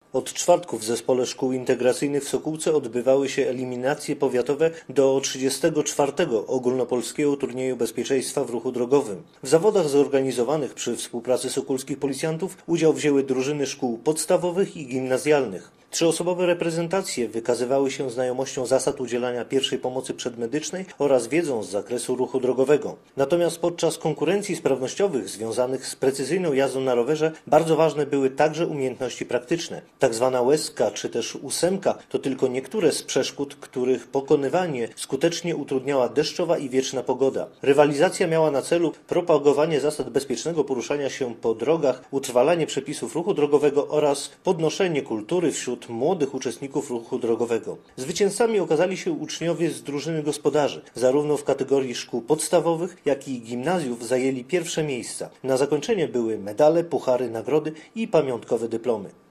Od czwartku w Zespole Szkół Integracyjnych w Sokółce odbywały się eliminacje powiatowe do 34. Ogólnopolskiego Turnieju Bezpieczeństwa w Ruchu Drogowym. W zawodach zorganizowanych przy współpracy sokólskich policjantów udział wzięły drużyny szkół podstawowych i gimnazjalnych. Trzyosobowe reprezentacje wykazywały się znajomością zasad udzielania pierwszej pomocy przedmedycznej oraz wiedzą z zakresu ruchu drogowego. Natomiast podczas konkurencji sprawnościowych związanych z precyzyjną jazdą na rowerze bardzo ważne były także umiejętności praktyczne. Tak zwana łezka czy też ósemka to tylko niektóre z przeszkód, których pokonywanie skutecznie utrudniała deszczowa i wieczna pogoda. Rywalizacja miała na celu propagowanie zasad bezpiecznego poruszania się po drogach, utrwalanie przepisów ruchu drogowego oraz podnoszenie kultury wśród młodych uczestników ruchu drogowego. Zwycięzcami okazali się uczniowie z drużyny gospodarzy. Zarówno w kategorii szkół podstawowych, jak i gimnazjów zajęli pierwsze miejsca. Na zakończenie były medale, puchary, nagrody i pamiątkowe dyplomy.